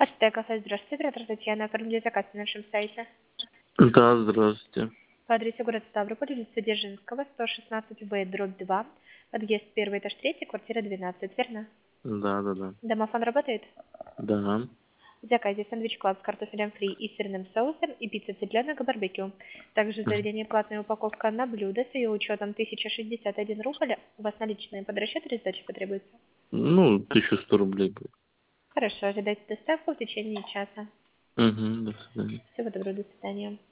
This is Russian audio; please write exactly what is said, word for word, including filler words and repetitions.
Астек кафе, здравствуйте, оператор Татьяна, оформили заказ на нашем сайте. Да, здравствуйте. По адресу город Ставрополь, улица Дзержинского, сто шестнадцать В, дробь два, подъезд первый, этаж третий, квартира двенадцать, верно? Да, да, да. Домофон работает? Да. В заказе сэндвич клаб с картофелем фри и сырным соусом и пицца цыпленок барбекю. Также в заведении платная упаковка на блюдо с ее учетом тысяча шестьдесят один рубль. У вас наличные под расчет или сдача потребуется? Ну, тысяча сто рублей будет. Хорошо, ожидайте доставку в течение часа. Угу, до свидания. Всего доброго, до свидания.